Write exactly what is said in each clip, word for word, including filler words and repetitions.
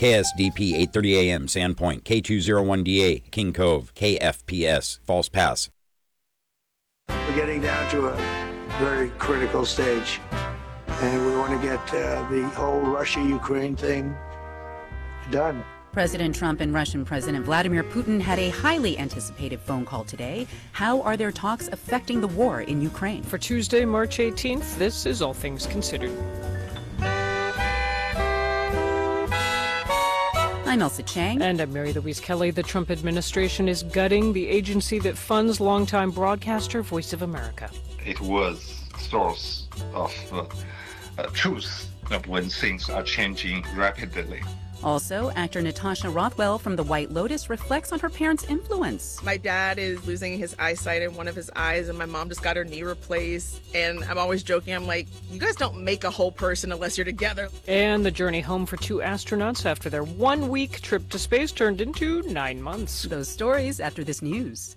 K S D P eight thirty A M, Sandpoint, K two oh one D A, King Cove, K F P S, False Pass. We're getting down to a very critical stage, and we want to get uh, the whole Russia-Ukraine thing done. President Trump and Russian President Vladimir Putin had a highly anticipated phone call today. How are their talks affecting the war in Ukraine? For Tuesday, March eighteenth, this is All Things Considered. I'm Elsa Chang. And I'm Mary Louise Kelly. The Trump administration is gutting the agency that funds longtime broadcaster Voice of America. It was a source of uh, uh, truth when things are changing rapidly. Also, actor Natasha Rothwell from The White Lotus reflects on her parents' influence. My dad is losing his eyesight in one of his eyes, and my mom just got her knee replaced. And I'm always joking, I'm like, you guys don't make a whole person unless you're together. And the journey home for two astronauts after their one-week trip to space turned into nine months. Those stories after this news.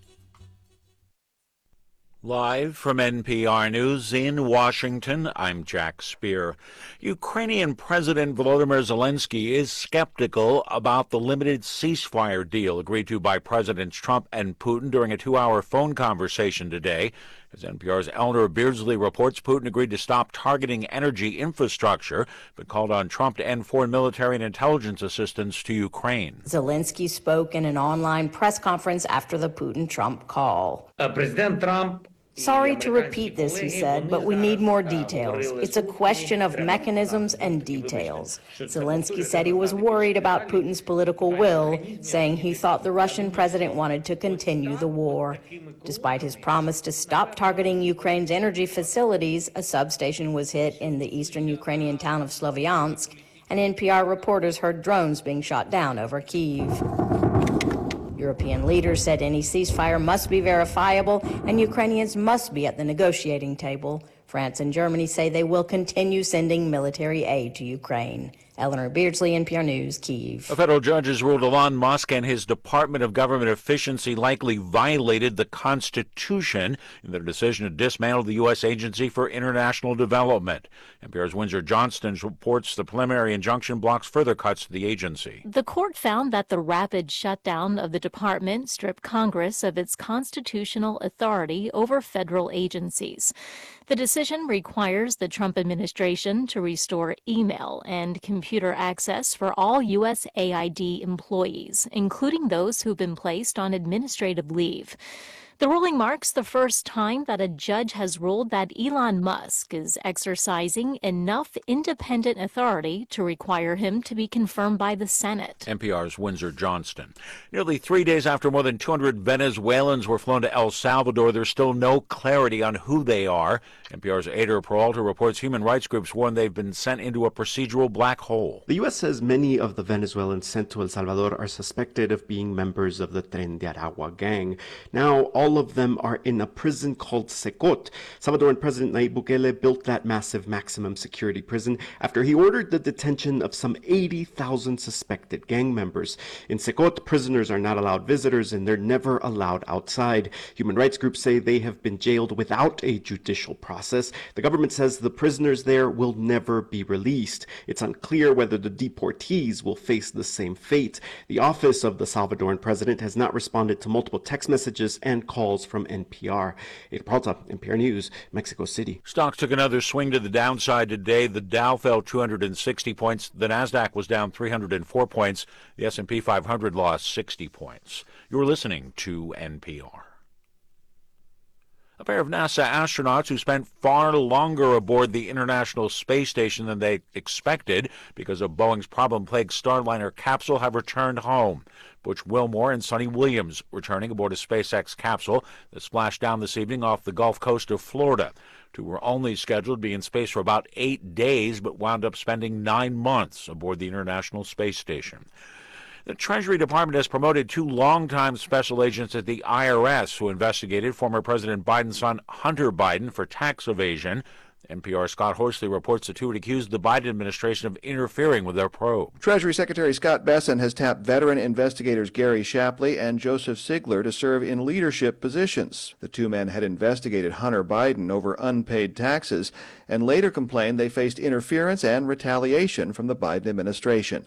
Live from N P R News in Washington, I'm Jack Speer. Ukrainian President Volodymyr Zelensky is skeptical about the limited ceasefire deal agreed to by Presidents Trump and Putin during a two-hour phone conversation today. As N P R's Eleanor Beardsley reports, Putin agreed to stop targeting energy infrastructure, but called on Trump to end foreign military and intelligence assistance to Ukraine. Zelensky spoke in an online press conference after the Putin-Trump call. Uh, President Trump Sorry to repeat this, he said, but we need more details. It's a question of mechanisms and details. Zelensky said he was worried about Putin's political will, saying he thought the Russian president wanted to continue the war. Despite his promise to stop targeting Ukraine's energy facilities, a substation was hit in the eastern Ukrainian town of Sloviansk, and N P R reporters heard drones being shot down over Kyiv. European leaders said any ceasefire must be verifiable and Ukrainians must be at the negotiating table. France and Germany say they will continue sending military aid to Ukraine. Eleanor Beardsley, N P R News, Kyiv. A federal judge has ruled Elon Musk and his Department of Government Efficiency likely violated the Constitution in their decision to dismantle the U S Agency for International Development. N P R's Windsor Johnston reports the preliminary injunction blocks further cuts to the agency. The court found that the rapid shutdown of the department stripped Congress of its constitutional authority over federal agencies. The decision requires the Trump administration to restore email and computer access for all U S A I D employees, including those who've been placed on administrative leave. The ruling marks the first time that a judge has ruled that Elon Musk is exercising enough independent authority to require him to be confirmed by the Senate. N P R's Windsor Johnston. Nearly three days after more than two hundred Venezuelans were flown to El Salvador, there's still no clarity on who they are. N P R's Ader Peralta reports human rights groups warn they've been sent into a procedural black hole. The U S says many of the Venezuelans sent to El Salvador are suspected of being members of the Tren de Aragua gang. Now, all of them are in a prison called Secot. Salvadoran President Nayib Bukele built that massive maximum security prison after he ordered the detention of some eighty thousand suspected gang members. In Secot, prisoners are not allowed visitors and they're never allowed outside. Human rights groups say they have been jailed without a judicial process. The government says the prisoners there will never be released. It's unclear whether the deportees will face the same fate. The office of the Salvadoran president has not responded to multiple text messages and calls from N P R. Ader Peralta, N P R News, Mexico City. Stocks took another swing to the downside today. The Dow fell two hundred sixty points. The Nasdaq was down three hundred four points. The S and P five hundred lost sixty points. You're listening to N P R. A pair of NASA astronauts who spent far longer aboard the International Space Station than they expected because of Boeing's problem-plagued Starliner capsule have returned home. Butch Wilmore and Sonny Williams returning aboard a SpaceX capsule that splashed down this evening off the Gulf Coast of Florida. Two were only scheduled to be in space for about eight days, but wound up spending nine months aboard the International Space Station. The Treasury Department has promoted two longtime special agents at the I R S who investigated former President Biden's son Hunter Biden for tax evasion. N P R Scott Horsley reports the two had accused the Biden administration of interfering with their probe. Treasury Secretary Scott Bessent has tapped veteran investigators Gary Shapley and Joseph Sigler to serve in leadership positions. The two men had investigated Hunter Biden over unpaid taxes and later complained they faced interference and retaliation from the Biden administration.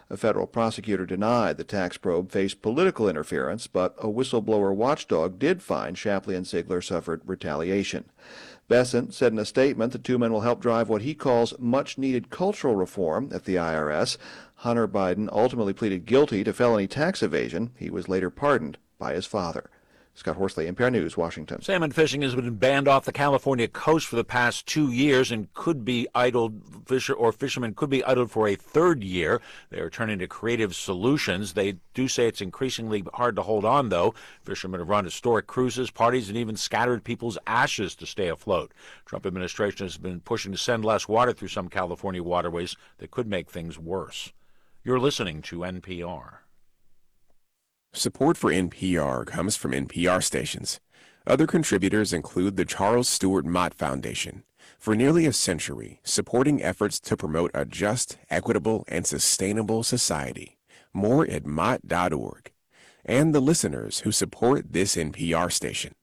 A federal prosecutor denied the tax probe faced political interference, but a whistleblower watchdog did find Shapley and Ziegler suffered retaliation. Bessent said in a statement the two men will help drive what he calls much-needed cultural reform at the I R S. Hunter Biden ultimately pleaded guilty to felony tax evasion. He was later pardoned by his father. Scott Horsley, N P R News, Washington. Salmon fishing has been banned off the California coast for the past two years and could be idled. Fisher or fishermen could be idled for a third year. They are turning to creative solutions. They do say it's increasingly hard to hold on, though. Fishermen have run historic cruises, parties, and even scattered people's ashes to stay afloat. Trump administration has been pushing to send less water through some California waterways that could make things worse. You're listening to N P R. Support for N P R comes from N P R stations. Other contributors include the Charles Stewart Mott Foundation, for nearly a century, supporting efforts to promote a just, equitable, and sustainable society. More at mott dot org. And the listeners who support this N P R station.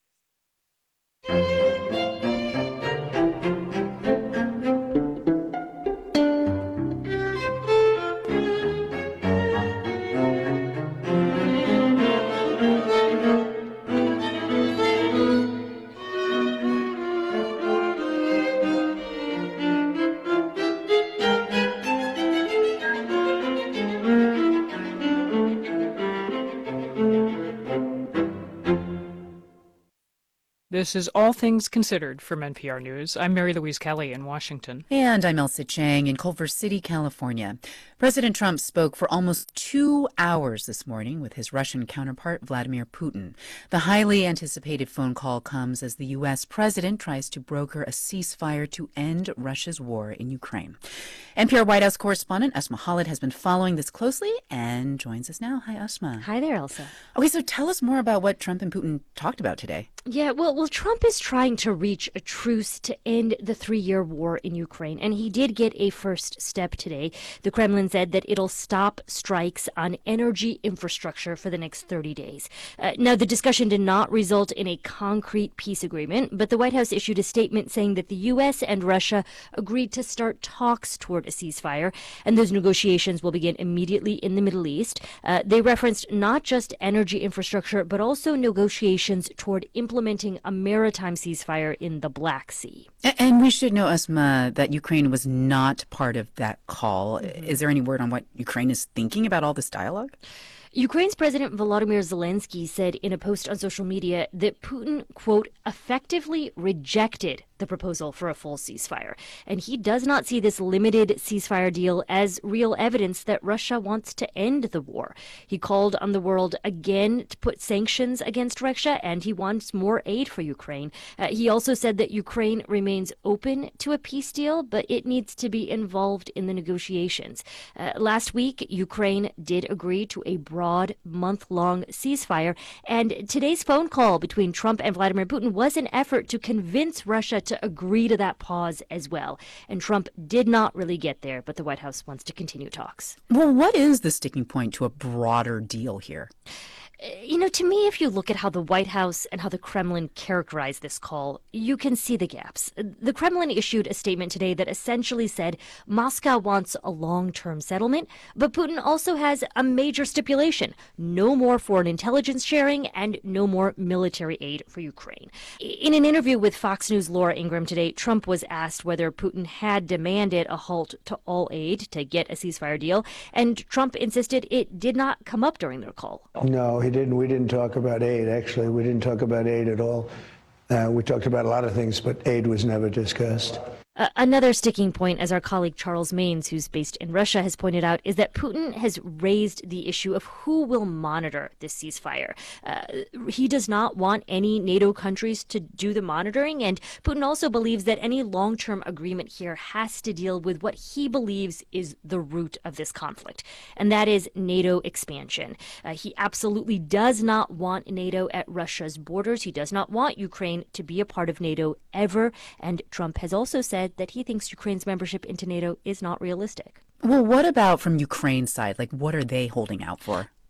This is All Things Considered from N P R News. I'm Mary Louise Kelly in Washington. And I'm Elsa Chang in Culver City, California. President Trump spoke for almost two hours this morning with his Russian counterpart, Vladimir Putin. The highly anticipated phone call comes as the U S president tries to broker a ceasefire to end Russia's war in Ukraine. N P R White House correspondent Asma Khalid has been following this closely and joins us now. Hi, Asma. Hi there, Elsa. Okay, so tell us more about what Trump and Putin talked about today. Yeah, well, well, Trump is trying to reach a truce to end the three-year war in Ukraine, and he did get a first step today. The Kremlin said that it'll stop strikes on energy infrastructure for the next thirty days. Uh, now, the discussion did not result in a concrete peace agreement, but the White House issued a statement saying that the U S and Russia agreed to start talks toward a ceasefire, and those negotiations will begin immediately in the Middle East. Uh, they referenced not just energy infrastructure, but also negotiations toward implementing a maritime ceasefire in the Black Sea. And we should know, Asma, that Ukraine was not part of that call. Mm-hmm. Is there any word on what Ukraine is thinking about all this dialogue? Ukraine's President Volodymyr Zelensky said in a post on social media that Putin, quote, effectively rejected the proposal for a full ceasefire. And he does not see this limited ceasefire deal as real evidence that Russia wants to end the war. He called on the world again to put sanctions against Russia, and he wants more aid for Ukraine. Uh, he also said that Ukraine remains open to a peace deal, but it needs to be involved in the negotiations. Uh, last week, Ukraine did agree to a broad month-long ceasefire, and today's phone call between Trump and Vladimir Putin was an effort to convince Russia to to agree to that pause as well. And Trump did not really get there, but the White House wants to continue talks. Well, what is the sticking point to a broader deal here? You know, to me, if you look at how the White House and how the Kremlin characterized this call, you can see the gaps. The Kremlin issued a statement today that essentially said Moscow wants a long-term settlement, but Putin also has a major stipulation: no more foreign intelligence sharing and no more military aid for Ukraine. In an interview with Fox News' Laura Ingraham today, Trump was asked whether Putin had demanded a halt to all aid to get a ceasefire deal, and Trump insisted it did not come up during their call. No, he didn't. We didn't talk about aid, actually. We didn't talk about aid at all. Uh, we talked about a lot of things, but aid was never discussed. Uh, another sticking point, as our colleague Charles Maines, who's based in Russia, has pointed out, is that Putin has raised the issue of who will monitor this ceasefire. Uh, he does not want any NATO countries to do the monitoring, and Putin also believes that any long-term agreement here has to deal with what he believes is the root of this conflict, and that is NATO expansion. Uh, he absolutely does not want NATO at Russia's borders. He does not want Ukraine to be a part of NATO ever, and Trump has also said that he thinks Ukraine's membership into NATO is not realistic. Well, what about from Ukraine's side? Like, what are they holding out for?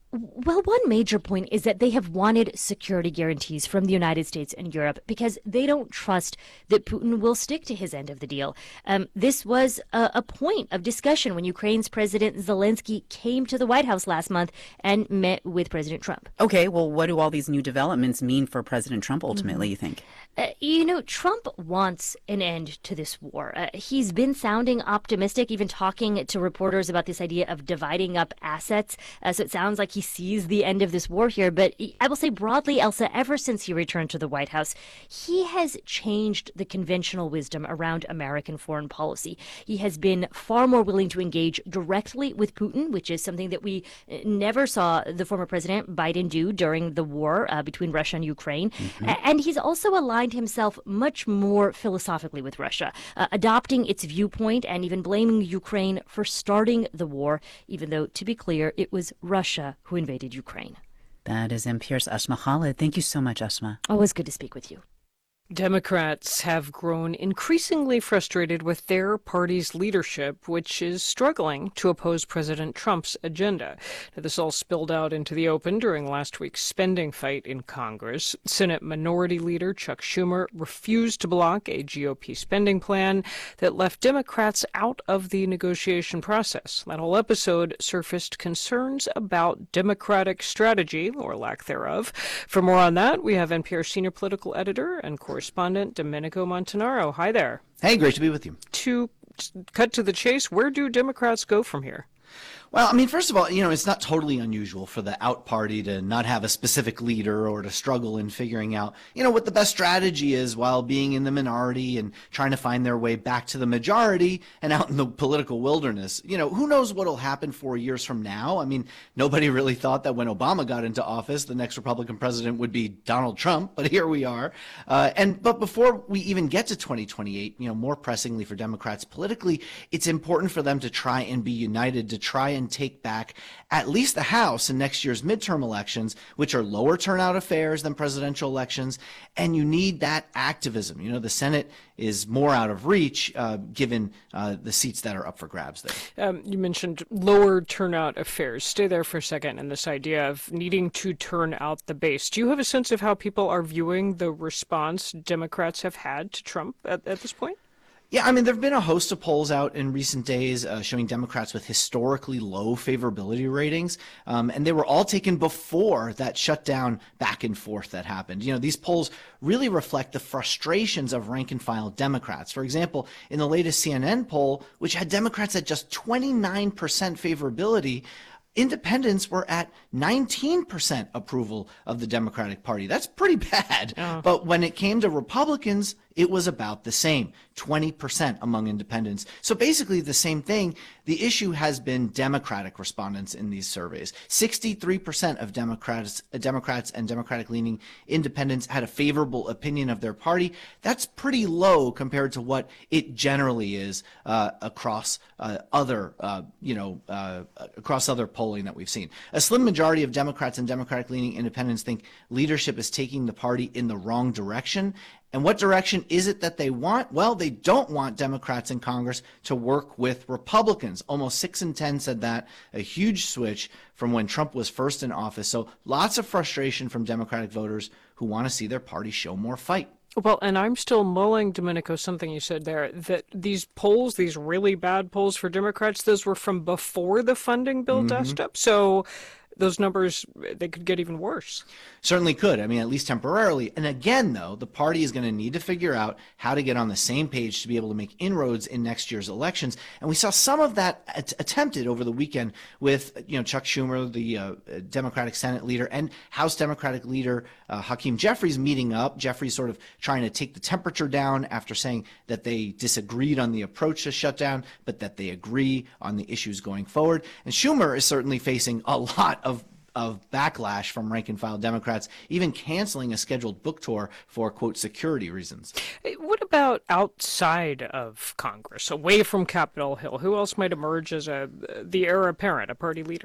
Well, one major point is that they have wanted security guarantees from the United States and Europe because they don't trust that Putin will stick to his end of the deal. Um, this was a, a point of discussion when Ukraine's President Zelensky came to the White House last month and met with President Trump. Okay, well, what do all these new developments mean for President Trump ultimately, Mm-hmm. you think? Uh, you know, Trump wants an end to this war. Uh, he's been sounding optimistic, even talking to reporters about this idea of dividing up assets. Uh, so it sounds like he sees the end of this war here. But I will say broadly, Elsa, ever since he returned to the White House, he has changed the conventional wisdom around American foreign policy. He has been far more willing to engage directly with Putin, which is something that we uh, never saw the former President Biden do during the war uh, between Russia and Ukraine. Mm-hmm. A- And he's also aligned himself much more philosophically with Russia, uh, adopting its viewpoint and even blaming Ukraine for starting the war, even though, to be clear, it was Russia who invaded Ukraine. That is N P R's Asma Khalid. Thank you so much, Asma. Always good to speak with you. Democrats have grown increasingly frustrated with their party's leadership, which is struggling to oppose President Trump's agenda. Now, this all spilled out into the open during last week's spending fight in Congress. Senate Minority Leader Chuck Schumer refused to block a G O P spending plan that left Democrats out of the negotiation process. That whole episode surfaced concerns about Democratic strategy, or lack thereof. For more on that, we have N P R senior political editor and correspondent Domenico Montanaro. Hi there. Hey, great to be with you. To cut to the chase, where do Democrats go from here? Well, I mean, first of all, you know, it's not totally unusual for the out party to not have a specific leader or to struggle in figuring out, you know, what the best strategy is while being in the minority and trying to find their way back to the majority and out in the political wilderness. You know, who knows what will happen four years from now? I mean, nobody really thought that when Obama got into office, the next Republican president would be Donald Trump, but here we are. Uh, and but before we even get to twenty twenty-eight, you know, more pressingly for Democrats politically, it's important for them to try and be united, to try and take back at least the House in next year's midterm elections, which are lower turnout affairs than presidential elections. And you need that activism. You know, the Senate is more out of reach uh, given uh, the seats that are up for grabs there. Um, you mentioned lower turnout affairs. Stay there for a second. And this idea of needing to turn out the base. Do you have a sense of how people are viewing the response Democrats have had to Trump at, at this point? Yeah, I mean, there have been a host of polls out in recent days uh, showing Democrats with historically low favorability ratings, um, and they were all taken before that shutdown back and forth that happened. You know, these polls really reflect the frustrations of rank-and-file Democrats. For example, in the latest C N N poll, which had Democrats at just twenty-nine percent favorability, independents were at nineteen percent approval of the Democratic Party. That's pretty bad. Oh. But when it came to Republicans, it was about the same, twenty percent among independents. So basically the same thing. The issue has been Democratic respondents in these surveys. sixty-three percent of Democrats, uh, Democrats and Democratic-leaning independents had a favorable opinion of their party. That's pretty low compared to what it generally is uh, across uh, other, uh, you know, uh, across other polling that we've seen. A slim majority of Democrats and Democratic-leaning independents think leadership is taking the party in the wrong direction. And what direction is it that they want? Well, they don't want Democrats in Congress to work with Republicans. Almost six in ten said that, a huge switch from when Trump was first in office. So lots of frustration from Democratic voters who want to see their party show more fight. Well, and I'm still mulling, Domenico, something you said there, that these polls, these really bad polls for Democrats, those were from before the funding bill Mhm. dust up. So those numbers, they could get even worse. Certainly could. I mean, at least temporarily. And again, though, the party is going to need to figure out how to get on the same page to be able to make inroads in next year's elections. And we saw some of that at- attempted over the weekend with, you know, Chuck Schumer, the uh, Democratic Senate leader, and House Democratic leader uh, Hakeem Jeffries meeting up. Jeffries sort of trying to take the temperature down after saying that they disagreed on the approach to shutdown, but that they agree on the issues going forward. And Schumer is certainly facing a lot of of backlash from rank-and-file Democrats, even canceling a scheduled book tour for, quote, security reasons. What about outside of Congress, away from Capitol Hill? Who else might emerge as a the heir apparent, a party leader?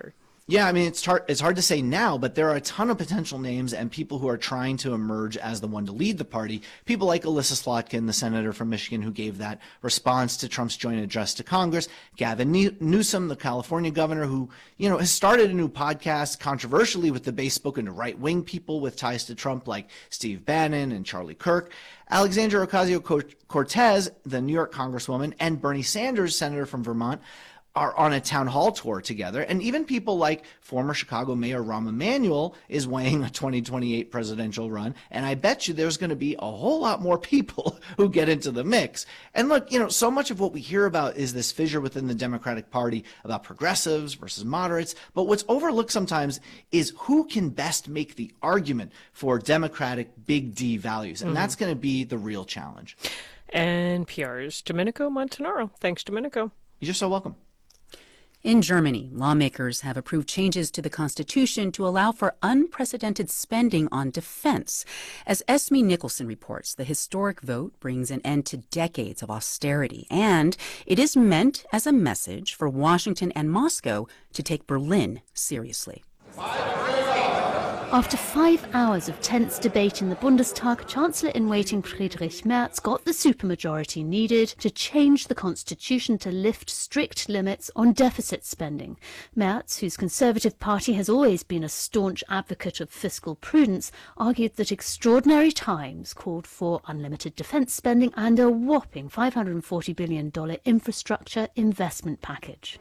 Yeah, I mean, it's hard, it's hard to say now, but there are a ton of potential names and people who are trying to emerge as the one to lead the party. People like Elissa Slotkin, the senator from Michigan, who gave that response to Trump's joint address to Congress. Gavin Newsom, the California governor, who, you know, has started a new podcast controversially with the base spoken to right-wing people with ties to Trump like Steve Bannon and Charlie Kirk. Alexandria Ocasio-Cortez, the New York congresswoman, and Bernie Sanders, senator from Vermont, are on a town hall tour together. And even people like former Chicago Mayor Rahm Emanuel is weighing a twenty twenty-eight presidential run. And I bet you there's going to be a whole lot more people who get into the mix. And look, you know, so much of what we hear about is this fissure within the Democratic Party about progressives versus moderates. But what's overlooked sometimes is who can best make the argument for Democratic big D values. And mm-hmm. that's going to be the real challenge. And P R's Domenico Montanaro. Thanks, Domenico. You're so welcome. In Germany, lawmakers have approved changes to the constitution to allow for unprecedented spending on defense. As Esme Nicholson reports, the historic vote brings an end to decades of austerity, and it is meant as a message for Washington and Moscow to take Berlin seriously. After five hours of tense debate in the Bundestag, Chancellor-in-waiting Friedrich Merz got the supermajority needed to change the constitution to lift strict limits on deficit spending. Merz, whose Conservative Party has always been a staunch advocate of fiscal prudence, argued that extraordinary times called for unlimited defense spending and a whopping five hundred forty billion dollars infrastructure investment package.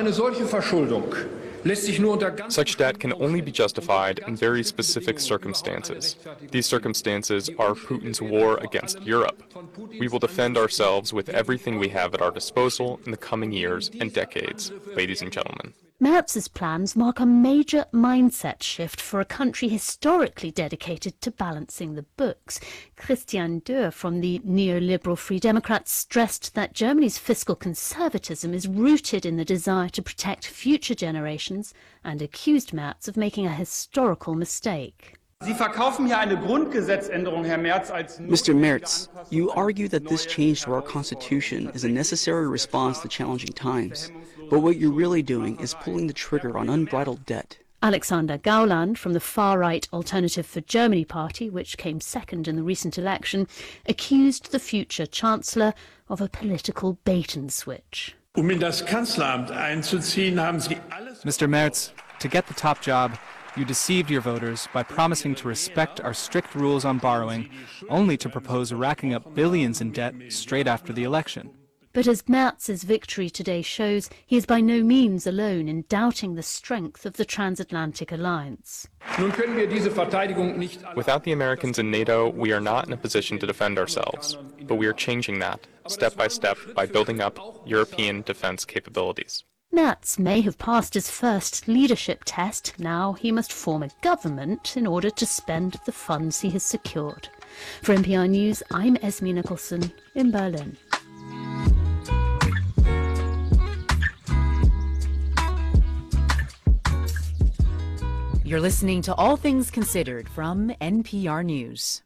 Such debt can only be justified in very specific circumstances. These circumstances are Putin's war against Europe. We will defend ourselves with everything we have at our disposal in the coming years and decades, ladies and gentlemen. Merz's plans mark a major mindset shift for a country historically dedicated to balancing the books. Christian Dürr from the neoliberal Free Democrats stressed that Germany's fiscal conservatism is rooted in the desire to protect future generations and accused Merz of making a historical mistake. Mister Merz, you argue that this change to our constitution is a necessary response to challenging times. But what you're really doing is pulling the trigger on unbridled debt. Alexander Gauland from the far-right Alternative for Germany party, which came second in the recent election, accused the future chancellor of a political bait-and-switch. Mister Merz, to get the top job, you deceived your voters by promising to respect our strict rules on borrowing, only to propose racking up billions in debt straight after the election. But as Merz's victory today shows, he is by no means alone in doubting the strength of the transatlantic alliance. Without the Americans in NATO, we are not in a position to defend ourselves. But we are changing that, step by step, by building up European defense capabilities. Merz may have passed his first leadership test. Now he must form a government in order to spend the funds he has secured. For N P R News, I'm Esme Nicholson in Berlin. You're listening to All Things Considered from N P R News.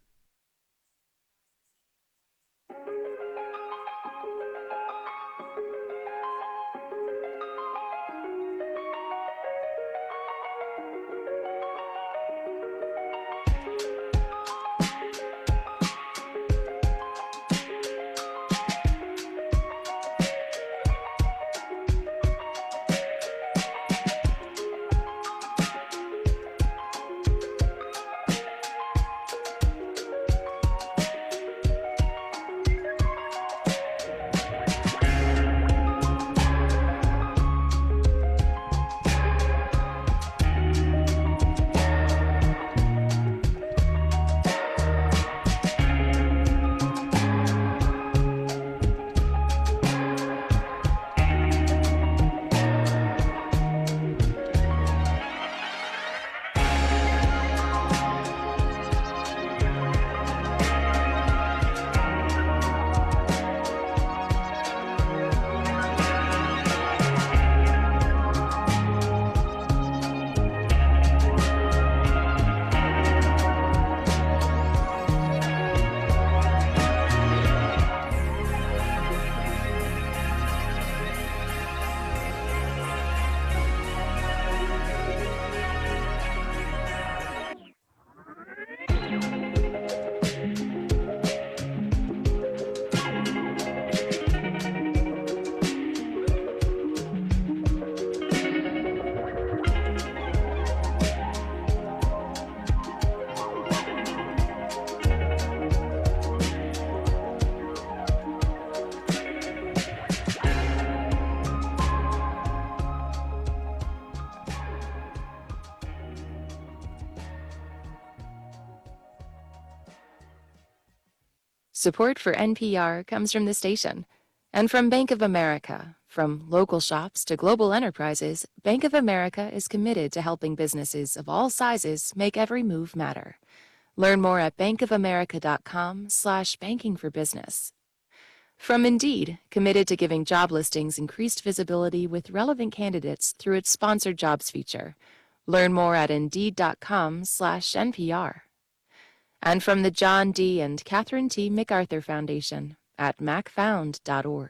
Support for N P R comes from the station and from Bank of America. From local shops to global enterprises, Bank of America is committed to helping businesses of all sizes make every move matter. Learn more at bankofamerica.com slash banking for business. From Indeed, committed to giving job listings increased visibility with relevant candidates through its sponsored jobs feature. Learn more at indeed.com slash NPR. And from the John D. and Catherine T. MacArthur Foundation at mac found dot org.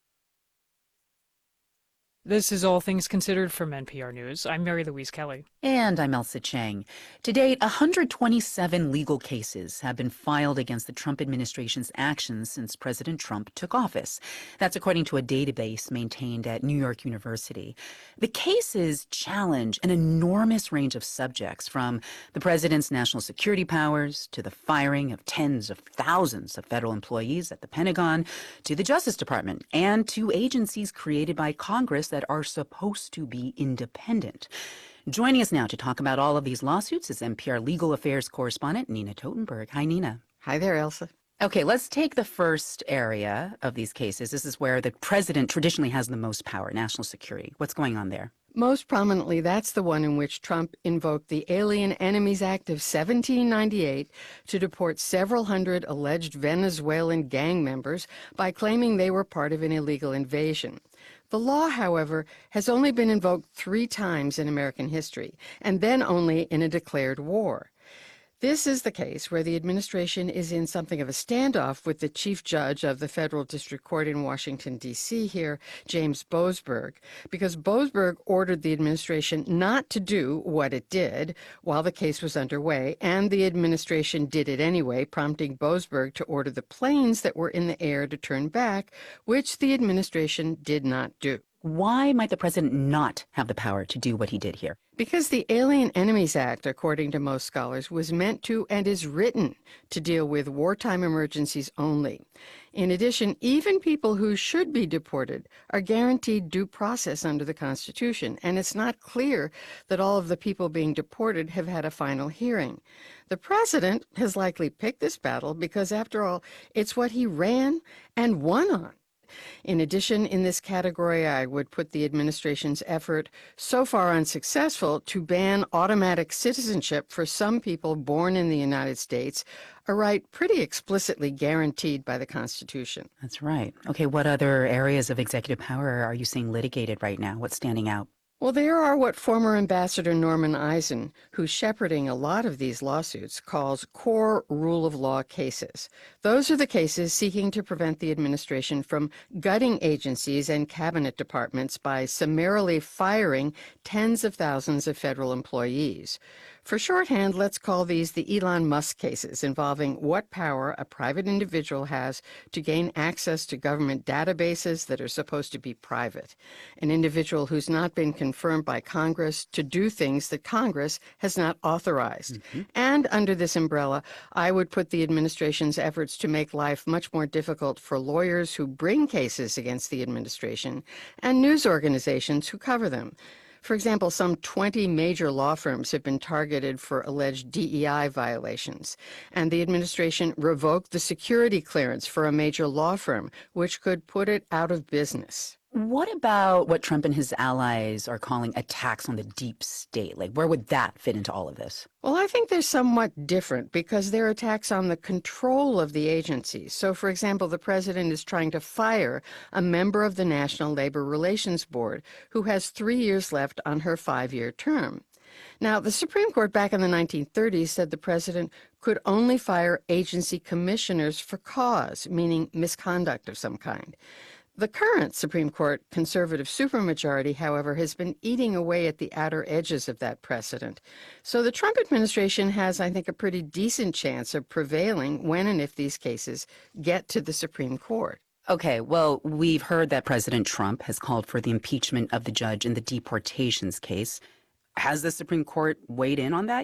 This is All Things Considered from N P R News. I'm Mary Louise Kelly. And I'm Elsa Chang. To date, one hundred twenty-seven legal cases have been filed against the Trump administration's actions since President Trump took office. That's according to a database maintained at New York University. The cases challenge an enormous range of subjects, from the president's national security powers to the firing of tens of thousands of federal employees at the Pentagon to the Justice Department and to agencies created by Congress that are supposed to be independent. Joining us now to talk about all of these lawsuits is N P R legal affairs correspondent Nina Totenberg. Hi, Nina. Hi there, Elsa. Okay, let's take the first area of these cases. This is where the president traditionally has the most power, national security. What's going on there? Most prominently, that's the one in which Trump invoked the Alien Enemies Act of seventeen ninety-eight to deport several hundred alleged Venezuelan gang members by claiming they were part of an illegal invasion. The law, however, has only been invoked three times in American history, and then only in a declared war. This is the case where the administration is in something of a standoff with the chief judge of the federal district court in Washington, D C here, James Boasberg, because Boasberg ordered the administration not to do what it did while the case was underway, and the administration did it anyway, prompting Boasberg to order the planes that were in the air to turn back, which the administration did not do. Why might the president not have the power to do what he did here? Because the Alien Enemies Act, according to most scholars, was meant to and is written to deal with wartime emergencies only. In addition, even people who should be deported are guaranteed due process under the Constitution, and it's not clear that all of the people being deported have had a final hearing. The president has likely picked this battle because, after all, it's what he ran and won on. In addition, in this category, I would put the administration's effort, so far unsuccessful, to ban automatic citizenship for some people born in the United States, a right pretty explicitly guaranteed by the Constitution. That's right. Okay, what other areas of executive power are you seeing litigated right now? What's standing out? Well, there are what former Ambassador Norman Eisen, who's shepherding a lot of these lawsuits, calls core rule of law cases. Those are the cases seeking to prevent the administration from gutting agencies and cabinet departments by summarily firing tens of thousands of federal employees. For shorthand, let's call these the Elon Musk cases, involving what power a private individual has to gain access to government databases that are supposed to be private. An individual who's not been confirmed by Congress to do things that Congress has not authorized. Mm-hmm. And under this umbrella, I would put the administration's efforts to make life much more difficult for lawyers who bring cases against the administration and news organizations who cover them. For example, some twenty major law firms have been targeted for alleged D E I violations, and the administration revoked the security clearance for a major law firm, which could put it out of business. What about what Trump and his allies are calling attacks on the deep state? Like, where would that fit into all of this? Well, I think they're somewhat different because they're attacks on the control of the agencies. So, for example, the president is trying to fire a member of the National Labor Relations Board who has three years left on her five-year term. Now, the Supreme Court back in the nineteen thirties said the president could only fire agency commissioners for cause, meaning misconduct of some kind. The current Supreme Court conservative supermajority, however, has been eating away at the outer edges of that precedent. So the Trump administration has, I think, a pretty decent chance of prevailing when and if these cases get to the Supreme Court. Okay, well, we've heard that President Trump has called for the impeachment of the judge in the deportations case. Has the Supreme Court weighed in on that yet?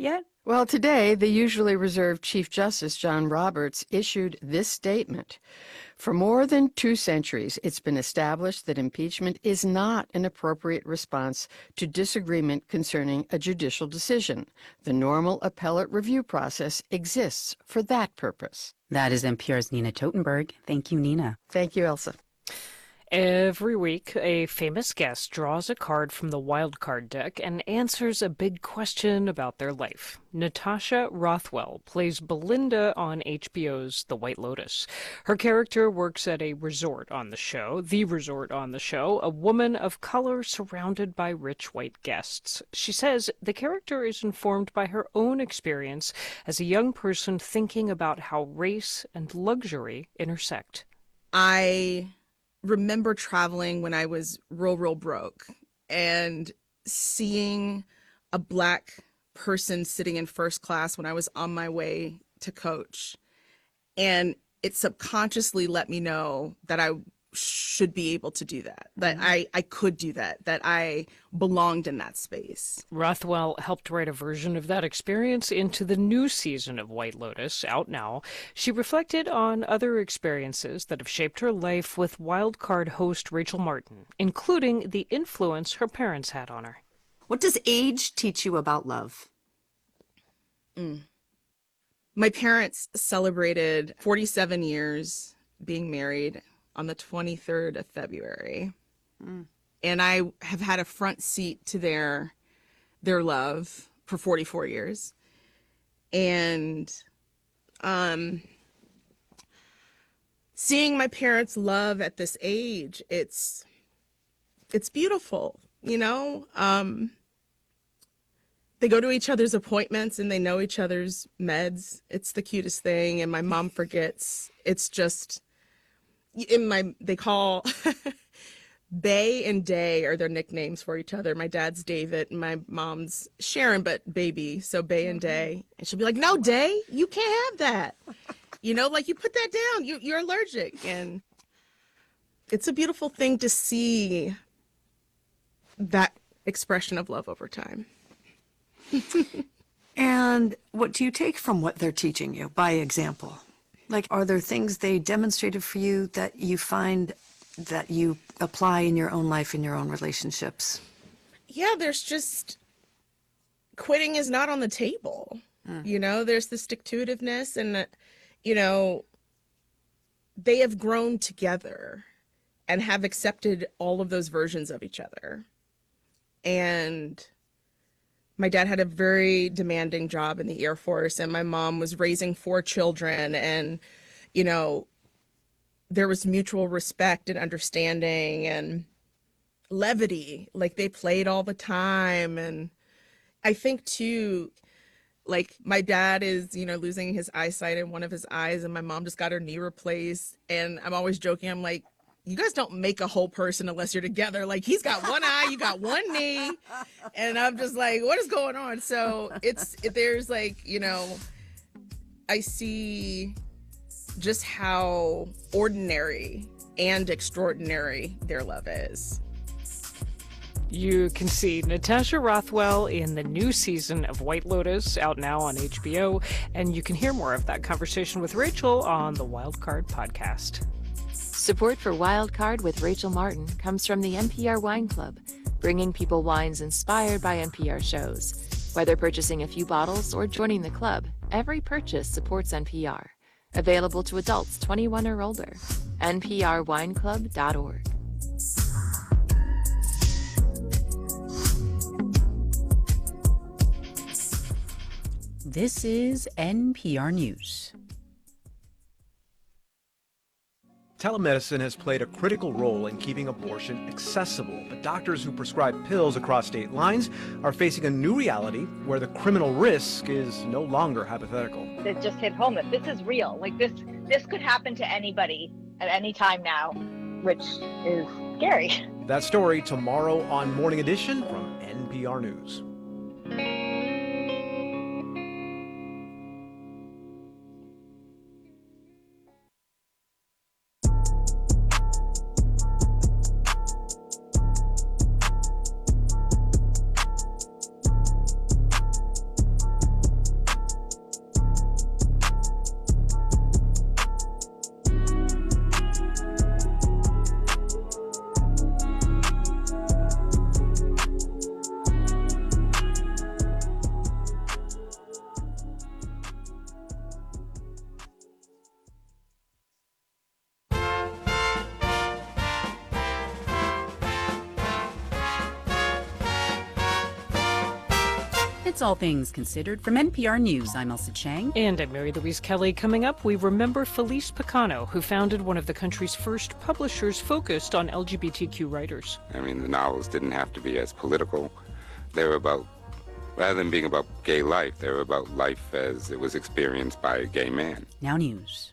Well, today, the usually reserved Chief Justice John Roberts issued this statement. For more than two centuries, it's been established that impeachment is not an appropriate response to disagreement concerning a judicial decision. The normal appellate review process exists for that purpose. That is N P R's Nina Totenberg. Thank you, Nina. Thank you, Elsa. Every week, a famous guest draws a card from the wild card deck and answers a big question about their life. Natasha Rothwell plays Belinda on H B O's The White Lotus. Her character works at a resort on the show, the resort on the show, a woman of color surrounded by rich white guests. She says the character is informed by her own experience as a young person thinking about how race and luxury intersect. I remember traveling when I was real, real broke and seeing a Black person sitting in first class when I was on my way to coach. And it subconsciously let me know that I should be able to do that, that I, I could do that, that I belonged in that space. Rothwell helped write a version of that experience into the new season of White Lotus, out now. She reflected on other experiences that have shaped her life with Wildcard host Rachel Martin, including the influence her parents had on her. What does age teach you about love? Mm. My parents celebrated forty-seven years being married on the twenty-third of February. Mm. And I have had a front seat to their their love for forty-four years. And um, seeing my parents' love at this age, it's it's beautiful, you know? Um, they go to each other's appointments and they know each other's meds. It's the cutest thing. And my mom forgets. It's just, in my, they call Bay and Day are their nicknames for each other. My dad's David and my mom's Sharon, but baby, so Bay and Day. And she'll be like, no, Day, you can't have that. You know, like, you put that down, you, you're allergic. And it's a beautiful thing to see that expression of love over time. And what do you take from what they're teaching you by example? Like, are there things they demonstrated for you that you find that you apply in your own life, in your own relationships? Yeah, there's just, quitting is not on the table. Mm. You know, there's the stick-to-itiveness, and, you know, they have grown together and have accepted all of those versions of each other. And my dad had a very demanding job in the Air Force, and my mom was raising four children, and, you know, there was mutual respect and understanding and levity. Like, they played all the time. And I think too, like, my dad is, you know, losing his eyesight in one of his eyes, and my mom just got her knee replaced. And I'm always joking. I'm like, you guys don't make a whole person unless you're together. Like, he's got one eye, you got one knee. And I'm just like, what is going on? So it's, it, there's like, you know, I see just how ordinary and extraordinary their love is. You can see Natasha Rothwell in the new season of White Lotus, out now on H B O, and you can hear more of that conversation with Rachel on the Wildcard podcast. Support for Wildcard with Rachel Martin comes from the N P R Wine Club, bringing people wines inspired by N P R shows. Whether purchasing a few bottles or joining the club, every purchase supports N P R. Available to adults twenty-one or older. N P R wine club dot org. This is N P R News. Telemedicine has played a critical role in keeping abortion accessible, but doctors who prescribe pills across state lines are facing a new reality where the criminal risk is no longer hypothetical. It just hit home that this is real. Like, this, this could happen to anybody at any time now, which is scary. That story tomorrow on Morning Edition from N P R News. It's All Things Considered. From N P R News, I'm Elsa Chang. And I'm Mary Louise Kelly. Coming up, we remember Felice Picano, who founded one of the country's first publishers focused on L G B T Q writers. I mean, the novels didn't have to be as political. They were about, rather than being about gay life, they were about life as it was experienced by a gay man. Now News.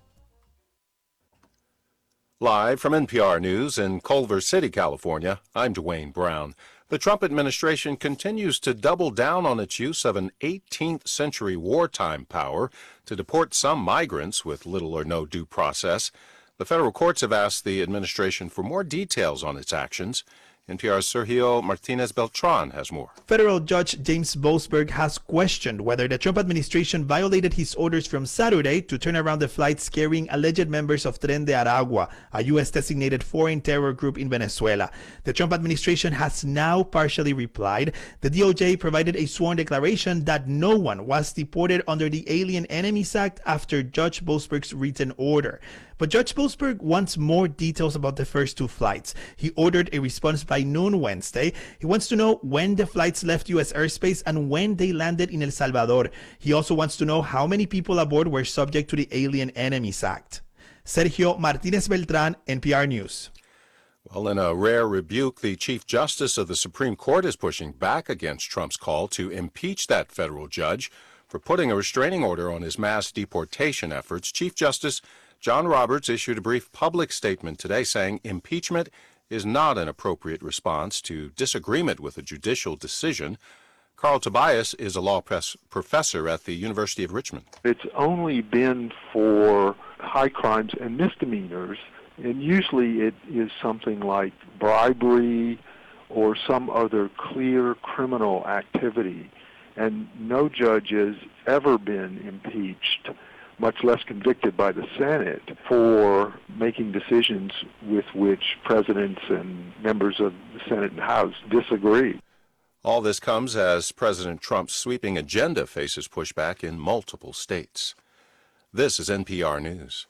Live from N P R News in Culver City, California, I'm Dwayne Brown. The Trump administration continues to double down on its use of an eighteenth century wartime power to deport some migrants with little or no due process. The federal courts have asked the administration for more details on its actions. N P R's Sergio Martinez Beltran has more. Federal Judge James Boasberg has questioned whether the Trump administration violated his orders from Saturday to turn around the flights carrying alleged members of Tren de Aragua, a U S-designated foreign terror group in Venezuela. The Trump administration has now partially replied. The D O J provided a sworn declaration that no one was deported under the Alien Enemies Act after Judge Boasberg's written order. But Judge Boasberg wants more details about the first two flights. He ordered a response by noon Wednesday. He wants to know when the flights left U S airspace and when they landed in El Salvador. He also wants to know how many people aboard were subject to the Alien Enemies Act. Sergio Martinez Beltran, N P R News. Well, in a rare rebuke, the Chief Justice of the Supreme Court is pushing back against Trump's call to impeach that federal judge for putting a restraining order on his mass deportation efforts. Chief Justice John Roberts issued a brief public statement today saying impeachment is not an appropriate response to disagreement with a judicial decision. Carl Tobias is a law press professor at the University of Richmond. It's only been for high crimes and misdemeanors, and usually it is something like bribery or some other clear criminal activity. And no judge has ever been impeached, much less convicted by the Senate, for making decisions with which presidents and members of the Senate and House disagree. All this comes as President Trump's sweeping agenda faces pushback in multiple states. This is N P R News.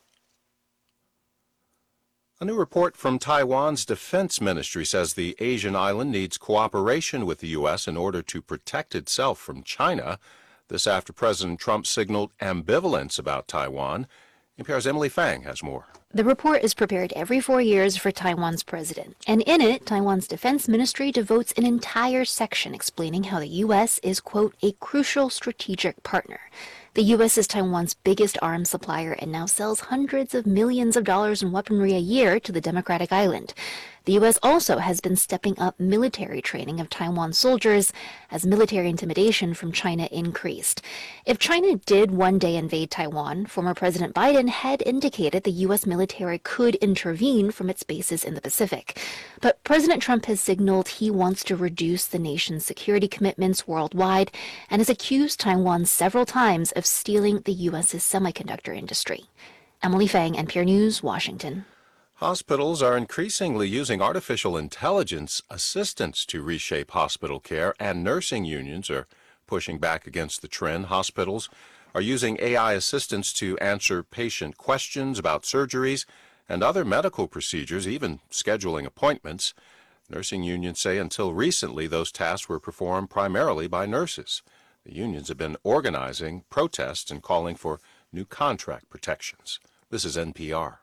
A new report from Taiwan's defense ministry says the Asian island needs cooperation with the U S in order to protect itself from China. This after President Trump signaled ambivalence about Taiwan. N P R's Emily Fang has more. The report is prepared every four years for Taiwan's president, and in it, Taiwan's defense ministry devotes an entire section explaining how the U S is, quote, a crucial strategic partner. The U S is Taiwan's biggest arms supplier and now sells hundreds of millions of dollars in weaponry a year to the democratic island. The U S also has been stepping up military training of Taiwan soldiers as military intimidation from China increased. If China did one day invade Taiwan, former President Biden had indicated the U S military could intervene from its bases in the Pacific. But President Trump has signaled he wants to reduce the nation's security commitments worldwide and has accused Taiwan several times of stealing the U S's semiconductor industry. Emily Fang, N P R News, Washington. Hospitals are increasingly using artificial intelligence assistants to reshape hospital care, and nursing unions are pushing back against the trend. Hospitals are using A I assistants to answer patient questions about surgeries and other medical procedures, even scheduling appointments. Nursing unions say until recently those tasks were performed primarily by nurses. The unions have been organizing protests and calling for new contract protections. This is N P R.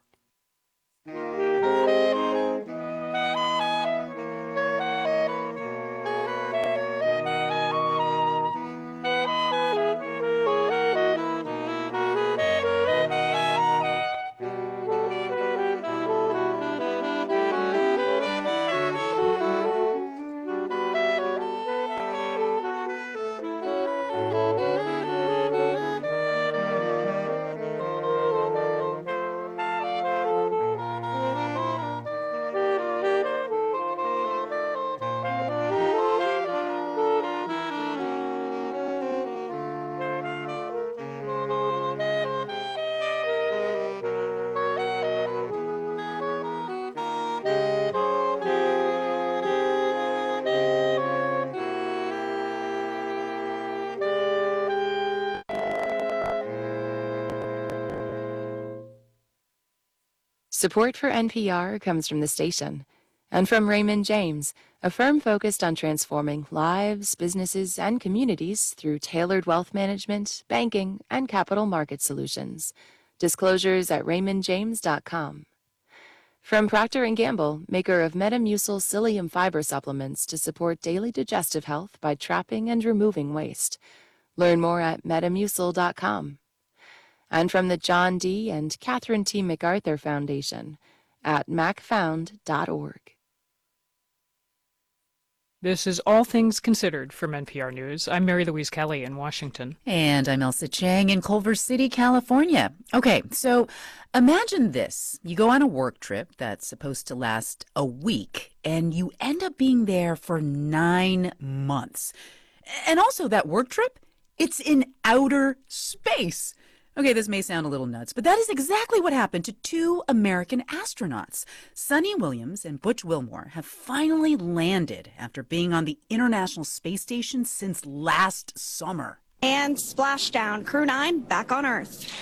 Support for N P R comes from the station And from Raymond James, a firm focused on transforming lives, businesses, and communities through tailored wealth management, banking, and capital market solutions. Disclosures at raymond james dot com. From Procter and Gamble, maker of Metamucil psyllium fiber supplements to support daily digestive health by trapping and removing waste. Learn more at metamucil dot com. And from the John D. and Catherine T. MacArthur Foundation at mac found dot org. This is All Things Considered from N P R News. I'm Mary Louise Kelly in Washington. And I'm Elsa Chang in Culver City, California. Okay, so imagine this. You go on a work trip that's supposed to last a week, and you end up being there for nine months. And also that work trip, it's in outer space. Okay, this may sound a little nuts, but that is exactly what happened to two American astronauts. Sunny Williams and Butch Wilmore have finally landed after being on the International Space Station since last summer. And splashdown, Crew nine back on Earth.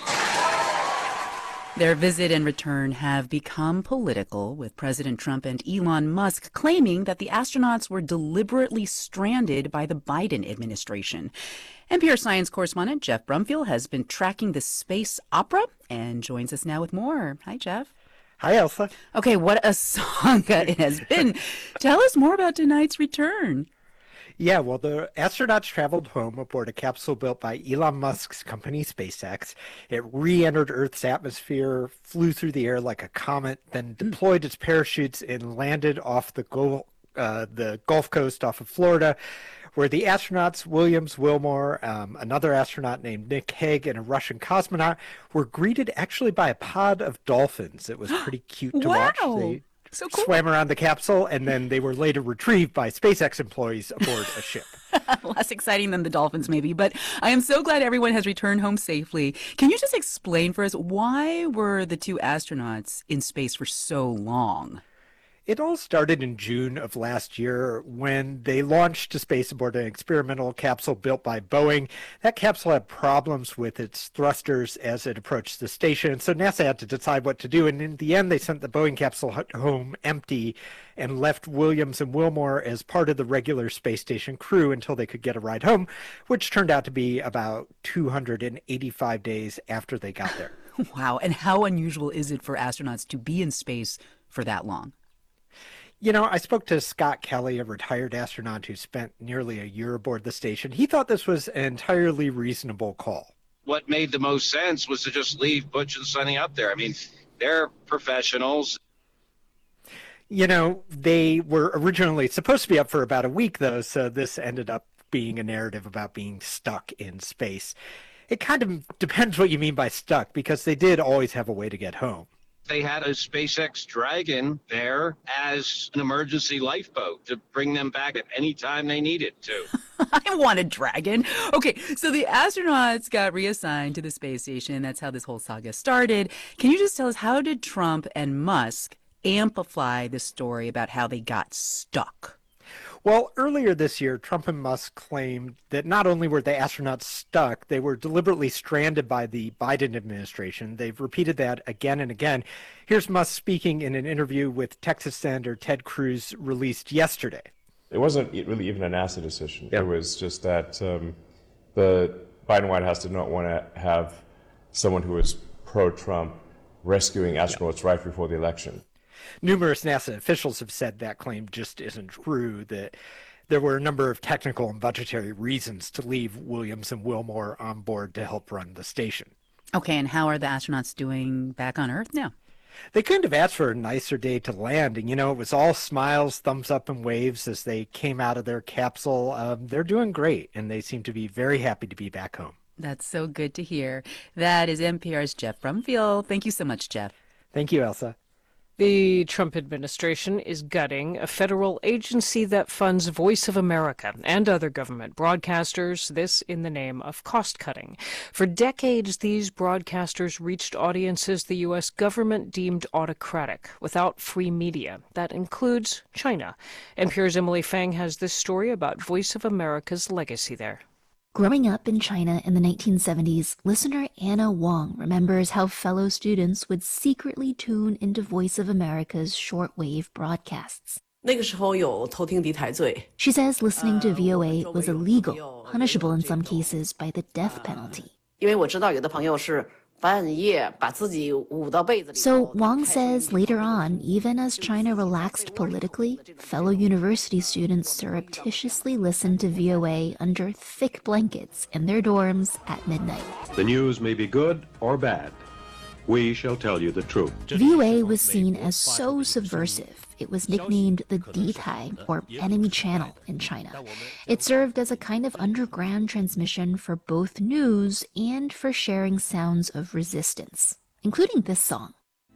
Their visit and return have become political, with President Trump and Elon Musk claiming that the astronauts were deliberately stranded by the Biden administration. N P R science correspondent Jeff Brumfield has been tracking the space opera and joins us now with more. Hi, Jeff. Hi, Elsa. Okay, what a saga it has been. Tell us more about tonight's return. Yeah, well, the astronauts traveled home aboard a capsule built by Elon Musk's company, SpaceX. It re-entered Earth's atmosphere, flew through the air like a comet, then deployed its parachutes and landed off the, Go- uh, the Gulf Coast off of Florida, where the astronauts, Williams, Wilmore, um, another astronaut named Nick Hague, and a Russian cosmonaut, were greeted actually by a pod of dolphins. It was pretty cute to wow. watch. They So cool. swam around the capsule, and then they were later retrieved by SpaceX employees aboard a ship. Less exciting than the dolphins, maybe, but I am so glad everyone has returned home safely. Can you just explain for us, why were the two astronauts in space for so long? It all started in June of last year when they launched to space aboard an experimental capsule built by Boeing. That capsule had problems with its thrusters as it approached the station, so NASA had to decide what to do. And in the end, they sent the Boeing capsule home empty and left Williams and Wilmore as part of the regular space station crew until they could get a ride home, which turned out to be about two hundred eighty-five days after they got there. Wow. And how unusual is it for astronauts to be in space for that long? You know, I spoke to Scott Kelly, a retired astronaut who spent nearly a year aboard the station. He thought this was an entirely reasonable call. What made the most sense was to just leave Butch and Sunny up there. I mean, they're professionals. You know, they were originally supposed to be up for about a week, though, so this ended up being a narrative about being stuck in space. It kind of depends what you mean by stuck, because they did always have a way to get home. They had a SpaceX Dragon there as an emergency lifeboat to bring them back at any time they needed to. I want a Dragon. Okay, so the astronauts got reassigned to the space station. That's how this whole saga started. Can you just tell us, how did Trump and Musk amplify the story about how they got stuck? Well, earlier this year, Trump and Musk claimed that not only were the astronauts stuck, they were deliberately stranded by the Biden administration. They've repeated that again and again. Here's Musk speaking in an interview with Texas Senator Ted Cruz released yesterday. It wasn't really even a NASA decision. Yep. It was just that um, the Biden White House did not want to have someone who was pro-Trump rescuing astronauts yep. right before the election. Numerous NASA officials have said that claim just isn't true, that there were a number of technical and budgetary reasons to leave Williams and Wilmore on board to help run the station. Okay, and how are the astronauts doing back on Earth now? They couldn't have asked for a nicer day to land. And, you know, it was all smiles, thumbs up, and waves as they came out of their capsule. Um, they're doing great, and they seem to be very happy to be back home. That's so good to hear. That is N P R's Jeff Brumfield. Thank you so much, Jeff. Thank you, Elsa. The Trump administration is gutting a federal agency that funds Voice of America and other government broadcasters, this in the name of cost-cutting. For decades, these broadcasters reached audiences the U S government deemed autocratic, without free media. That includes China. N P R's Emily Fang has this story about Voice of America's legacy there. Growing up in China in the nineteen seventies, listener Anna Wong remembers how fellow students would secretly tune into Voice of America's shortwave broadcasts. She says listening to V O A was illegal, punishable in some cases by the death penalty. So Wang says later on, even as China relaxed politically, fellow university students surreptitiously listened to V O A under thick blankets in their dorms at midnight. The news may be good or bad. We shall tell you the truth. V O A was seen as so subversive. It was nicknamed the Ditai, or enemy channel, in China. It served as a kind of underground transmission for both news and for sharing sounds of resistance, including this song.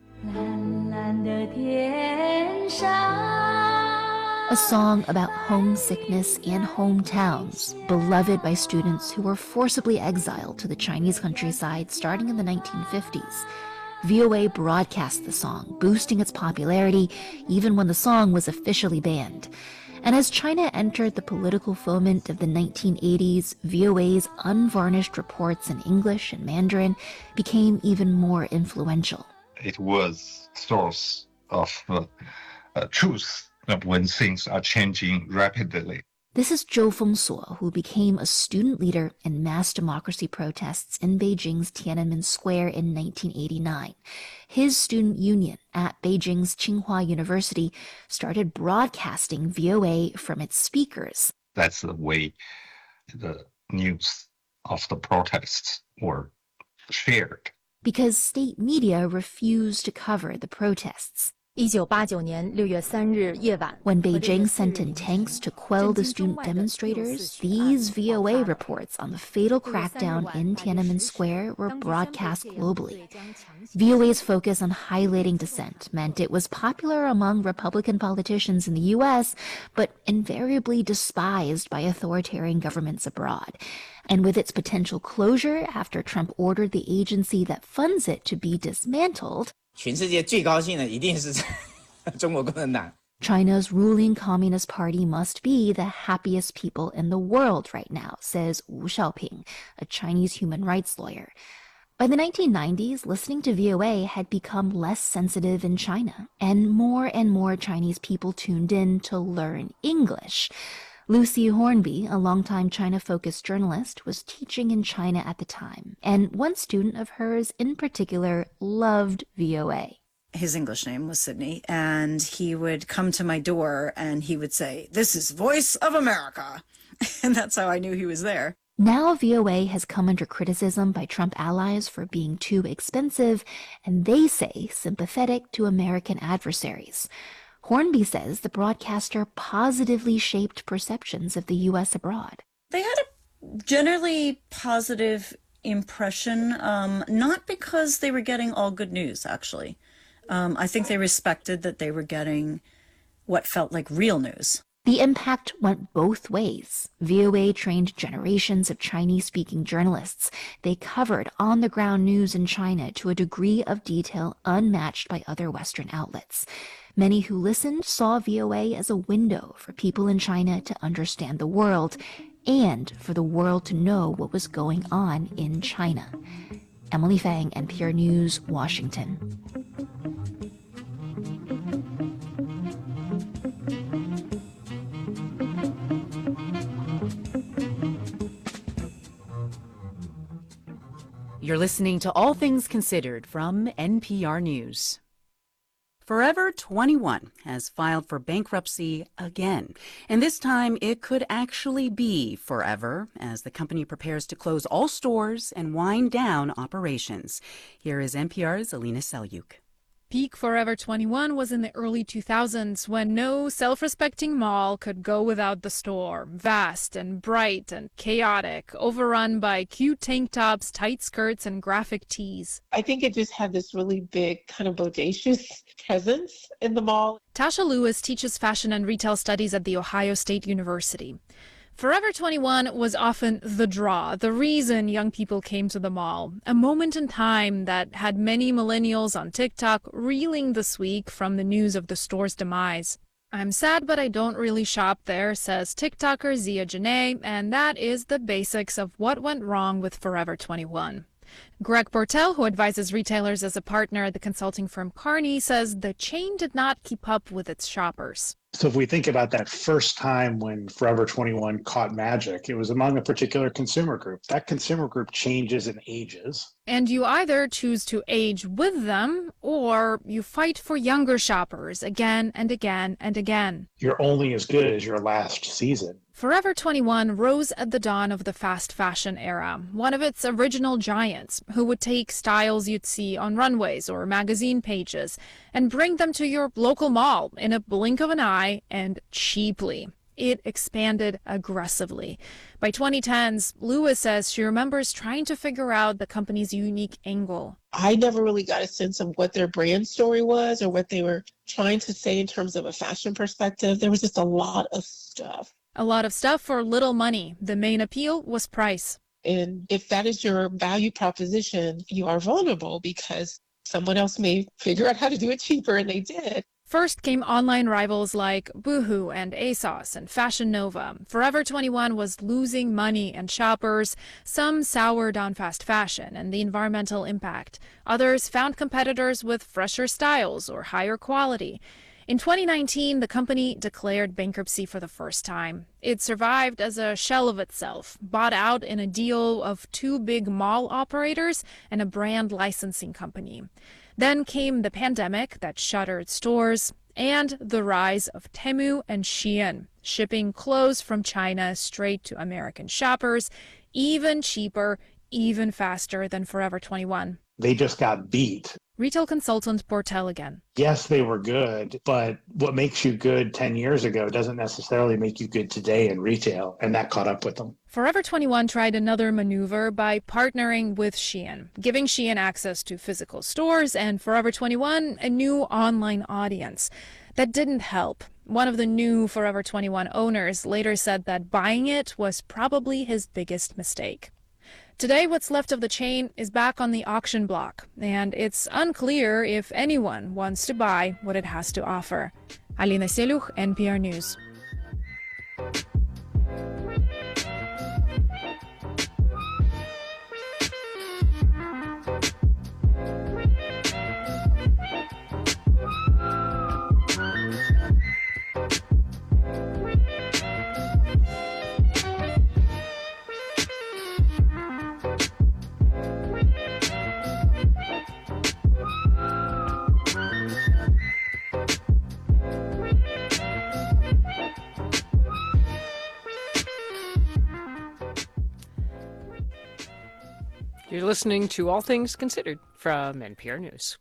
A song about homesickness and hometowns, beloved by students who were forcibly exiled to the Chinese countryside starting in the nineteen fifties. V O A broadcast the song, boosting its popularity even when the song was officially banned. And as China entered the political foment of the nineteen eighties, V O A's unvarnished reports in English and Mandarin became even more influential. It was source of uh, uh, truth when things are changing rapidly. This is Zhou Fengsuo, who became a student leader in mass democracy protests in Beijing's Tiananmen Square in nineteen eighty-nine. His student union at Beijing's Tsinghua University started broadcasting V O A from its speakers. That's the way the news of the protests were shared. Because state media refused to cover the protests. When Beijing sent in tanks to quell the student demonstrators, these V O A reports on the fatal crackdown in Tiananmen Square were broadcast globally. V O A's focus on highlighting dissent meant it was popular among Republican politicians in the U S, but invariably despised by authoritarian governments abroad. And with its potential closure after Trump ordered the agency that funds it to be dismantled, China's ruling Communist Party must be the happiest people in the world right now, says Wu Xiaoping, a Chinese human rights lawyer. By the nineteen nineties, listening to V O A had become less sensitive in China, and more and more Chinese people tuned in to learn English. Lucy Hornby, a longtime China-focused journalist, was teaching in China at the time, and one student of hers in particular loved V O A. His English name was Sydney, and he would come to my door and he would say, "This is Voice of America." And that's how I knew he was there. Now V O A has come under criticism by Trump allies for being too expensive, and they say sympathetic to American adversaries. Hornby says the broadcaster positively shaped perceptions of the U S abroad. They had a generally positive impression, um, not because they were getting all good news, actually. Um, I think they respected that they were getting what felt like real news. The impact went both ways. V O A trained generations of Chinese-speaking journalists. They covered on-the-ground news in China to a degree of detail unmatched by other Western outlets. Many who listened saw V O A as a window for people in China to understand the world and for the world to know what was going on in China. Emily Fang, N P R News, Washington. You're listening to All Things Considered from N P R News. Forever twenty-one has filed for bankruptcy again, and this time it could actually be forever as the company prepares to close all stores and wind down operations. Here is N P R's Alina Selyuk. Peak Forever twenty-one was in the early two thousands when no self-respecting mall could go without the store. Vast and bright and chaotic, overrun by cute tank tops, tight skirts, and graphic tees. I think it just had this really big kind of bodacious presence in the mall. Tasha Lewis teaches fashion and retail studies at The Ohio State University. Forever twenty-one was often the draw, the reason young people came to the mall, a moment in time that had many millennials on TikTok reeling this week from the news of the store's demise. I'm sad, but I don't really shop there, says TikToker Zia Janae, and that is the basics of what went wrong with Forever twenty-one. Greg Portell, who advises retailers as a partner at the consulting firm Kearney, says the chain did not keep up with its shoppers. So if we think about that first time when Forever twenty-one caught magic, it was among a particular consumer group. That consumer group changes and ages. And you either choose to age with them or you fight for younger shoppers again and again and again. You're only as good as your last season. Forever twenty-one rose at the dawn of the fast fashion era, one of its original giants who would take styles you'd see on runways or magazine pages and bring them to your local mall in a blink of an eye and cheaply. It expanded aggressively. By twenty tens, Lewis says she remembers trying to figure out the company's unique angle. I never really got a sense of what their brand story was or what they were trying to say in terms of a fashion perspective. There was just a lot of stuff. A lot of stuff for little money. The main appeal was price. And if that is your value proposition, you are vulnerable because someone else may figure out how to do it cheaper, and they did. First came online rivals like Boohoo and ASOS and Fashion Nova. Forever twenty-one was losing money and shoppers. Some soured on fast fashion and the environmental impact. Others found competitors with fresher styles or higher quality. In twenty nineteen, the company declared bankruptcy for the first time. It survived as a shell of itself, bought out in a deal of two big mall operators and a brand licensing company. Then came the pandemic that shuttered stores and the rise of Temu and Shein, shipping clothes from China straight to American shoppers, even cheaper, even faster than Forever twenty-one. They just got beat. Retail consultant Portell again. Yes, they were good, but what makes you good ten years ago doesn't necessarily make you good today in retail, and that caught up with them. Forever twenty-one tried another maneuver by partnering with Shein, giving Shein access to physical stores and Forever twenty-one a new online audience. That didn't help. One of the new Forever twenty-one owners later said that buying it was probably his biggest mistake. Today, what's left of the chain is back on the auction block, and it's unclear if anyone wants to buy what it has to offer. Alina Seluch, N P R News. You're listening to All Things Considered from N P R News.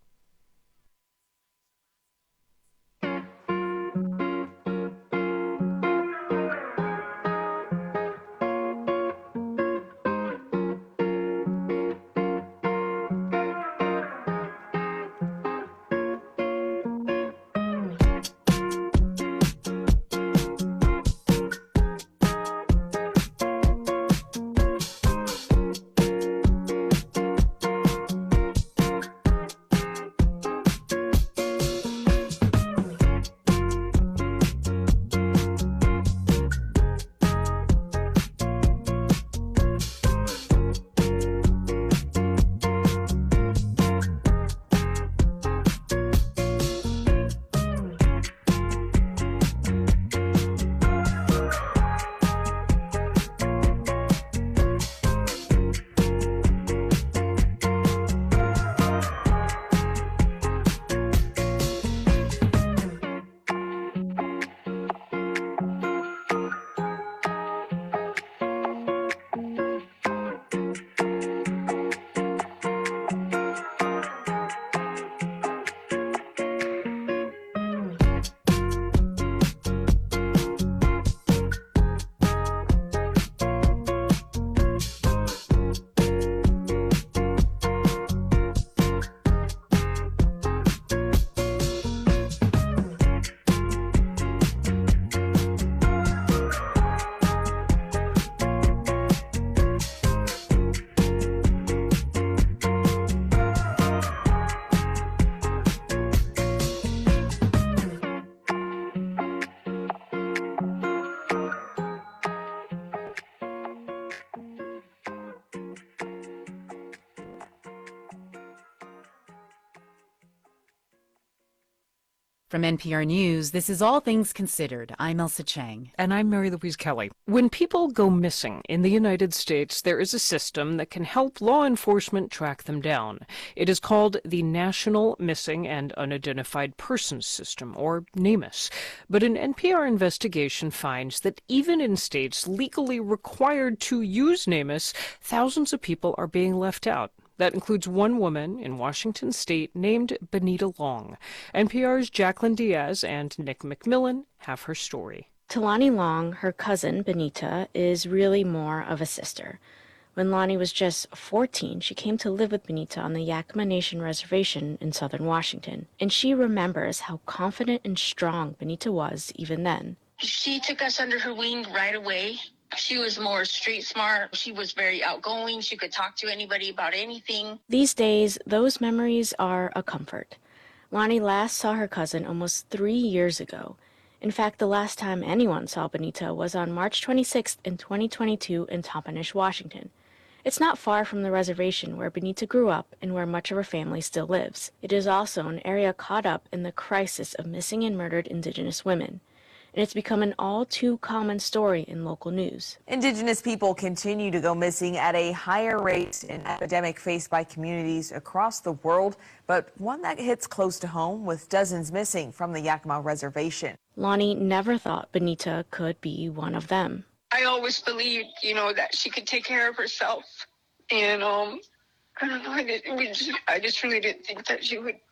From N P R News, this is All Things Considered. I'm Elsa Chang. And I'm Mary Louise Kelly. When people go missing in the United States, there is a system that can help law enforcement track them down. It is called the National Missing and Unidentified Persons System, or NamUs. But an N P R investigation finds that even in states legally required to use NamUs, thousands of people are being left out. That includes one woman in Washington state named Benita Long. N P R's Jacqueline Diaz and Nick McMillan have her story. To Lonnie Long, her cousin, Benita, is really more of a sister. When Lonnie was just fourteen, she came to live with Benita on the Yakima Nation Reservation in southern Washington, and she remembers how confident and strong Benita was even then. She took us under her wing right away. She was more street smart. She was very outgoing. She could talk to anybody about anything. These days, those memories are a comfort. Lonnie last saw her cousin almost three years ago. In fact, the last time anyone saw Benita was on March twenty-sixth in twenty twenty-two in Tompanish, Washington. It's not far from the reservation where Benita grew up and where much of her family still lives. It is also an area caught up in the crisis of missing and murdered Indigenous women. And it's become an all-too-common story in local news. Indigenous people continue to go missing at a higher rate, an epidemic faced by communities across the world, but one that hits close to home with dozens missing from the Yakima Reservation. Lonnie never thought Benita could be one of them. I always believed, you know, that she could take care of herself. And, um, I don't know, I, didn't, we just, I just really didn't think that she would,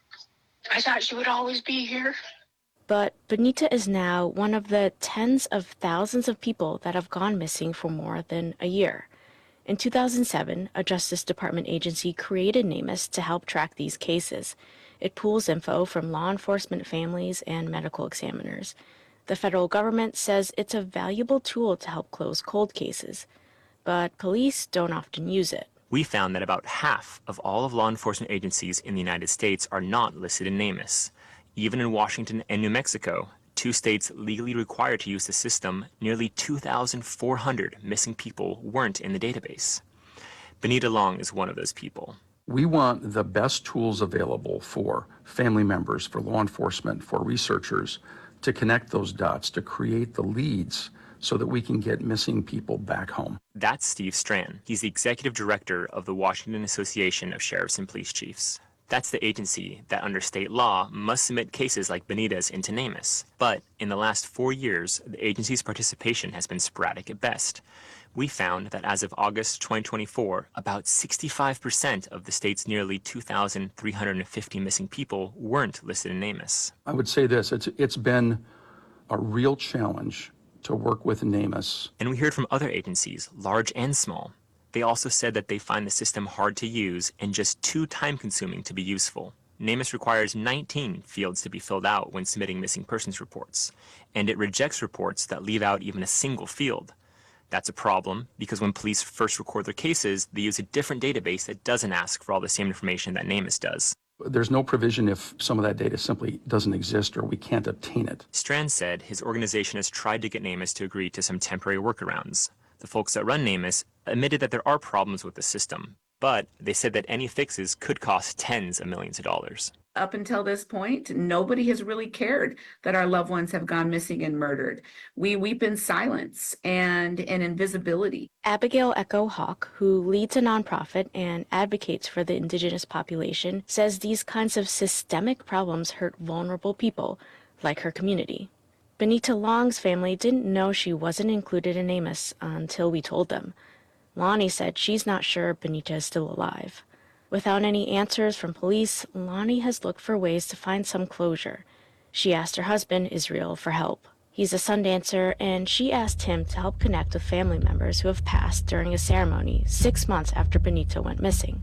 I thought she would always be here. But Benita is now one of the tens of thousands of people that have gone missing for more than a year. In two thousand seven, a Justice Department agency created NamUs to help track these cases. It pools info from law enforcement, families, and medical examiners. The federal government says it's a valuable tool to help close cold cases, but police don't often use it. We found that about half of all of law enforcement agencies in the United States are not listed in NamUs. Even in Washington and New Mexico, two states legally required to use the system, nearly two thousand four hundred missing people weren't in the database. Benita Long is one of those people. We want the best tools available for family members, for law enforcement, for researchers to connect those dots, to create the leads so that we can get missing people back home. That's Steve Strand. He's the executive director of the Washington Association of Sheriffs and Police Chiefs. That's the agency that, under state law, must submit cases like Benita's into NamUs. But in the last four years, the agency's participation has been sporadic at best. We found that as of August twenty twenty-four, about sixty-five percent of the state's nearly two thousand three hundred fifty missing people weren't listed in NamUs. I would say this, it's, it's been a real challenge to work with NamUs. And we heard from other agencies, large and small. They also said that they find the system hard to use and just too time-consuming to be useful. NamUs requires nineteen fields to be filled out when submitting missing persons reports, and it rejects reports that leave out even a single field. That's a problem because when police first record their cases, they use a different database that doesn't ask for all the same information that NamUs does. There's no provision if some of that data simply doesn't exist or we can't obtain it. Strand said his organization has tried to get NamUs to agree to some temporary workarounds. The folks that run NamUs admitted that there are problems with the system, but they said that any fixes could cost tens of millions of dollars. Up until this point, nobody has really cared that our loved ones have gone missing and murdered. We weep in silence and in invisibility. Abigail Echo Hawk, who leads a nonprofit and advocates for the Indigenous population, says these kinds of systemic problems hurt vulnerable people like her community. Benita Long's family didn't know she wasn't included in NamUs until we told them. Lonnie said she's not sure Benita is still alive. Without any answers from police, Lonnie has looked for ways to find some closure. She asked her husband, Israel, for help. He's a Sundancer, and she asked him to help connect with family members who have passed during a ceremony six months after Benita went missing.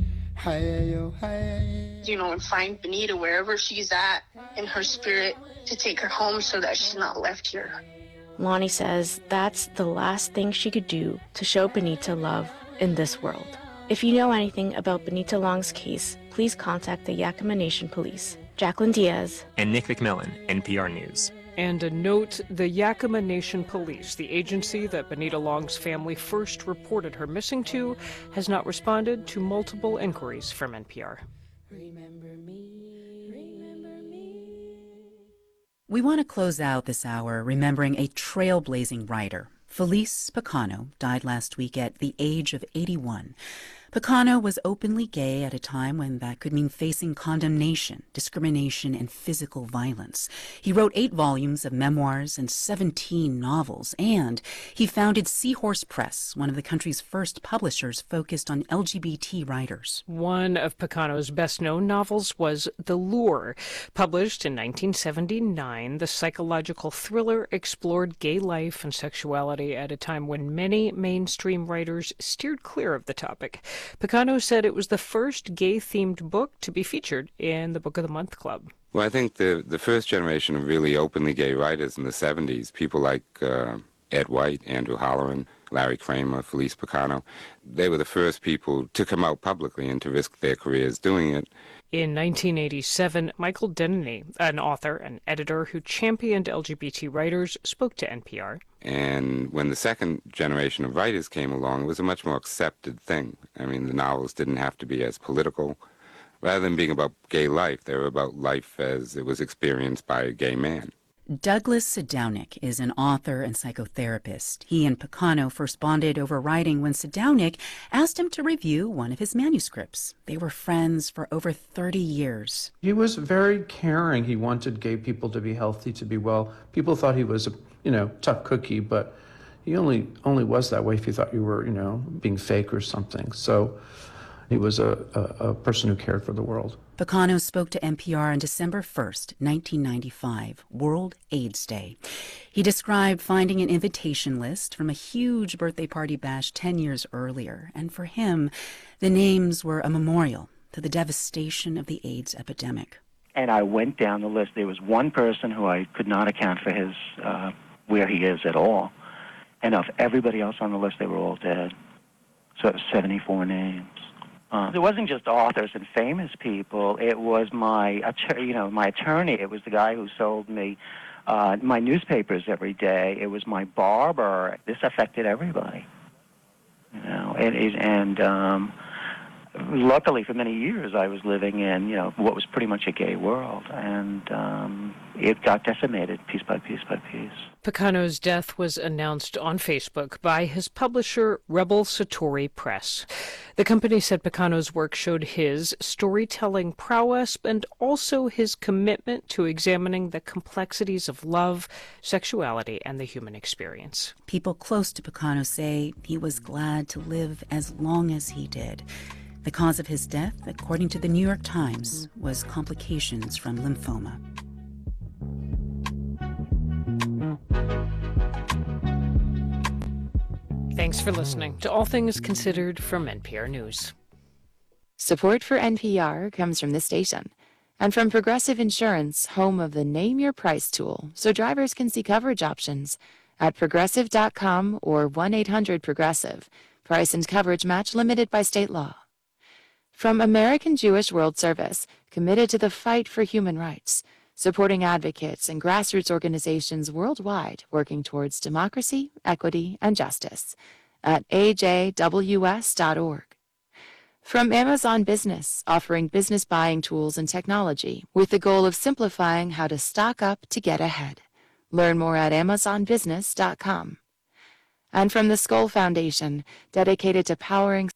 You know, and find Benita wherever she's at in her spirit to take her home so that she's not left here. Lonnie says that's the last thing she could do to show Benita love in this world. If you know anything about Benita Long's case, please contact the Yakima Nation Police. Jacqueline Diaz and Nick McMillan, N P R News. And a note, the Yakima Nation Police, the agency that Benita Long's family first reported her missing to, has not responded to multiple inquiries from N P R. Remember me, remember me. We want to close out this hour remembering a trailblazing writer. Felice Picano died last week at the age of eighty-one. Picano was openly gay at a time when that could mean facing condemnation, discrimination, and physical violence. He wrote eight volumes of memoirs and seventeen novels, and he founded Seahorse Press, one of the country's first publishers focused on L G B T writers. One of Picano's best-known novels was The Lure. Published in nineteen seventy-nine, the psychological thriller explored gay life and sexuality at a time when many mainstream writers steered clear of the topic. Picano said it was the first gay-themed book to be featured in the Book of the Month Club. Well, I think the, the first generation of really openly gay writers in the seventies, people like uh, Ed White, Andrew Holleran, Larry Kramer, Felice Picano, they were the first people to come out publicly and to risk their careers doing it. In nineteen eighty-seven, Michael Denneny, an author and editor who championed L G B T writers, spoke to N P R. And when the second generation of writers came along, it was a much more accepted thing. I mean, the novels didn't have to be as political. Rather than being about gay life, they were about life as it was experienced by a gay man. Douglas Sadownik is an author and psychotherapist. He and Picano first bonded over writing when Sadownik asked him to review one of his manuscripts. They were friends for over thirty years. He was very caring. He wanted gay people to be healthy, to be well. People thought he was a, you know, tough cookie, but he only only was that way if you thought you were, you know, being fake or something. So he was a, a, a person who cared for the world. Picano spoke to N P R on December first, nineteen ninety-five, World AIDS Day. He described finding an invitation list from a huge birthday party bash ten years earlier, and for him, the names were a memorial to the devastation of the AIDS epidemic. And I went down the list. There was one person who I could not account for his uh, where he is at all, and of everybody else on the list, they were all dead. So it was seventy-four names. Uh, it wasn't just authors and famous people. It was my, you know, my attorney. It was the guy who sold me uh, my newspapers every day. It was my barber. This affected everybody, you know. And and um, luckily, for many years, I was living in, you know, what was pretty much a gay world, and um, it got decimated piece by piece by piece. Picano's death was announced on Facebook by his publisher, Rebel Satori Press. The company said Picano's work showed his storytelling prowess and also his commitment to examining the complexities of love, sexuality, and the human experience. People close to Picano say he was glad to live as long as he did. The cause of his death, according to the New York Times, was complications from lymphoma. Thanks for listening to All Things Considered from N P R News. Support for N P R comes from this station and from Progressive Insurance, home of the Name Your Price tool, so drivers can see coverage options at progressive dot com or one eight hundred progressive. Price and coverage match limited by state law. From American Jewish World Service, committed to the fight for human rights, supporting advocates and grassroots organizations worldwide working towards democracy, equity, and justice at A J W S dot org. From Amazon Business, offering business buying tools and technology with the goal of simplifying how to stock up to get ahead. Learn more at amazon business dot com. And from the Skoll Foundation, dedicated to powering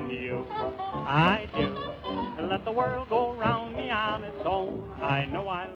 I do. Let the world go round me on its own. I know I